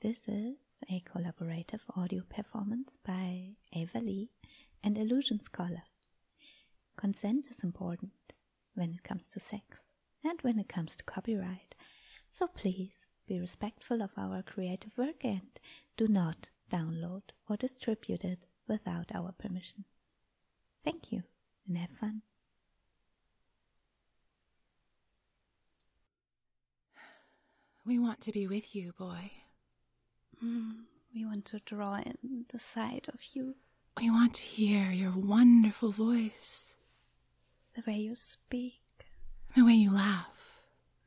This is a collaborative audio performance by Ava Lee and Illusion Scholar. Consent is important when it comes to sex and when it comes to copyright, so please be respectful of our creative work and do not download or distribute it without our permission. Thank you and have fun. We want to be with you, boy. We want to draw in the side of you. We want to hear your wonderful voice. The way you speak. The way you laugh.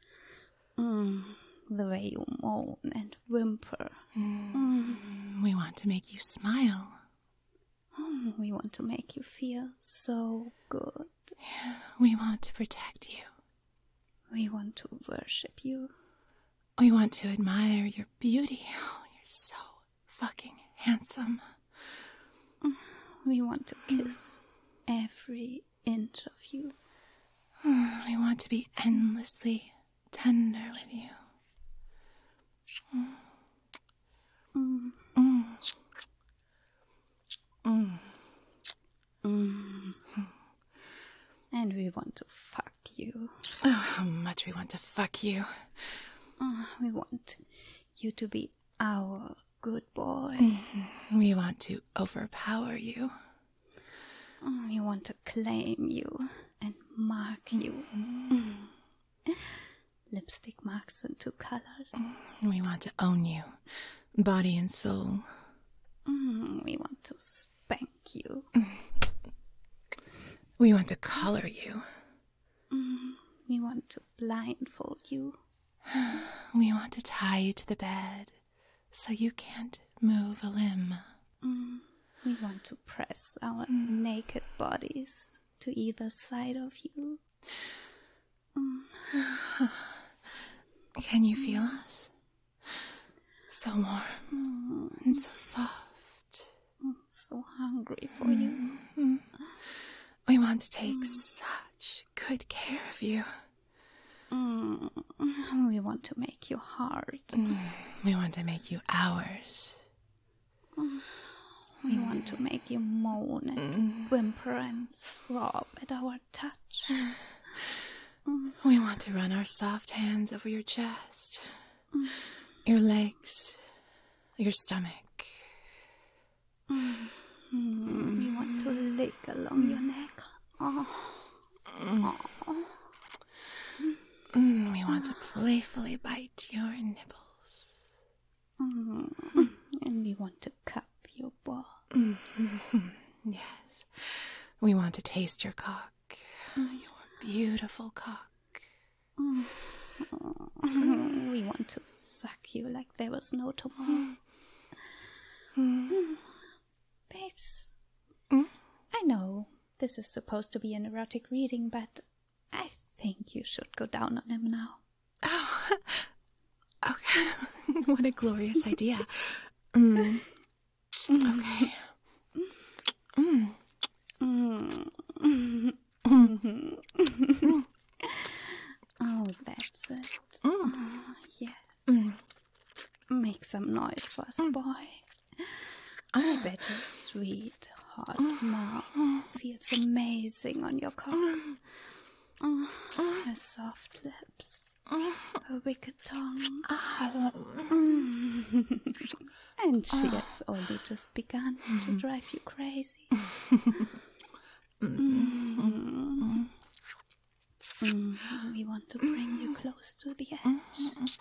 The way you moan and whimper. We want to make you smile. We want to make you feel so good. We want to protect you. We want to worship you. We want to admire your beauty. Oh, you're so fucking handsome. We want to kiss every inch of you. We want to be endlessly tender with you. And we want to fuck you. Oh, how much we want to fuck you. We want you to be our good boy. We want to overpower you. We want to claim you and mark you. Lipstick marks in 2 colors. We want to own you, body and soul. We want to spank you. We want to collar you. We want to blindfold you. We want to tie you to the bed so you can't move a limb. We want to press our naked bodies to either side of you. Can you feel us? So warm and so soft. So hungry for you. We want to take such good care of you. We want to make you hard. We want to make you ours. We want to make you moan and whimper and throb at our touch. We want to run our soft hands over your chest, your legs, your stomach. We want to lick along your neck. We want to playfully bite your nipples. And we want to cup your balls. Yes. We want to taste your cock. Your beautiful cock. We want to suck you like there was no tomorrow. Babes, I know this is supposed to be an erotic reading, but I think you should go down on him now. Oh, okay. What a glorious idea. Okay. Oh, that's it. Yes. Make some noise for us, boy. I bet your sweet, hot mouth feels amazing on your cock. Her soft lips, her wicked tongue. And she has only just begun to drive you crazy. We want to bring you close to the edge.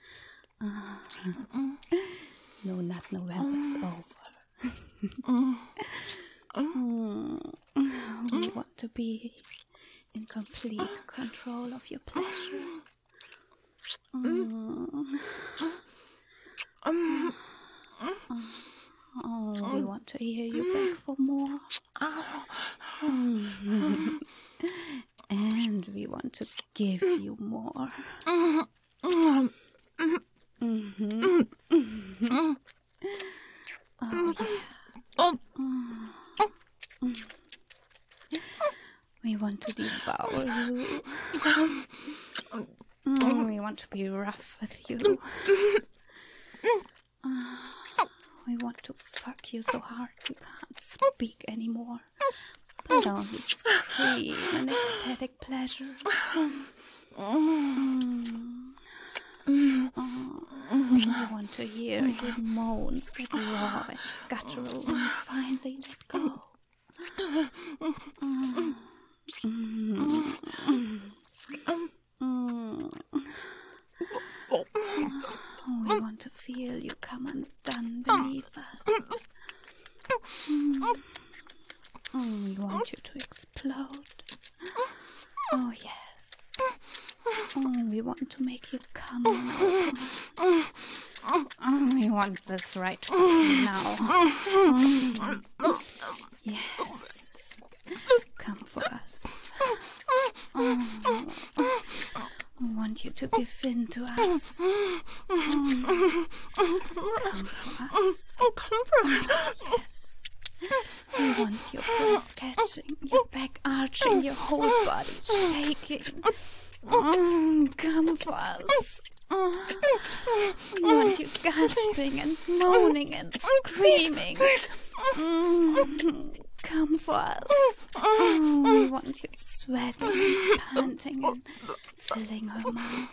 No, not November's over. We want to be in complete control of your pleasure. We want to hear you beg for more. And we want to give you more. Oh, yeah. We want to devour you. We want to be rough with you. We want to fuck you so hard you can't speak anymore, but only scream in ecstatic pleasure. We want to hear your moans get raw and guttural and finally let go. We want to feel you come undone beneath us. We want you to explode. Oh yes. We want to make you come on. We want this right fucking now. Yes. Come for us. We want you to give in to us. Come for us. Come for us. Yes. We want your breath catching, your back arching, your whole body shaking. Come for us. We want you gasping and moaning and screaming. Come for us. We want you sweating and panting and filling her mouth.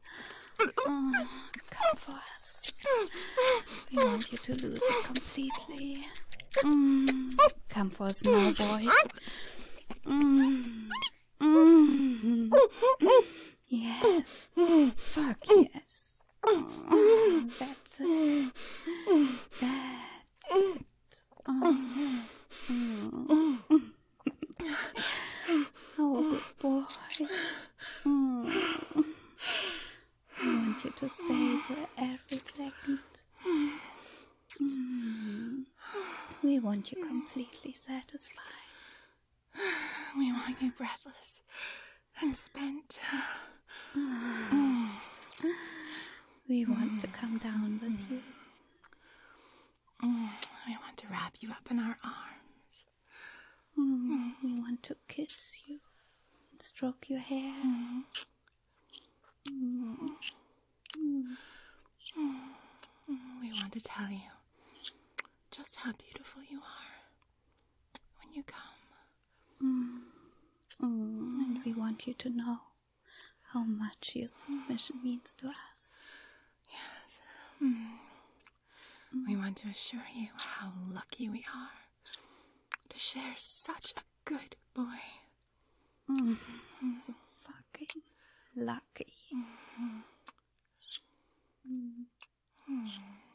Come for us. We want you to lose it completely. Come for us now, boy. Yes. Fuck yes. That's it. That's it. Oh, good boy. I want you to savor every second. We want you completely satisfied. We want you breathless and spent. We want to come down with you. We want to wrap you up in our arms. We want to kiss you, stroke your hair. We want to tell you just how beautiful you are when you come. And we want you to know how much your submission means to us. Yes. We want to assure you how lucky we are to share such a good boy. So fucking lucky.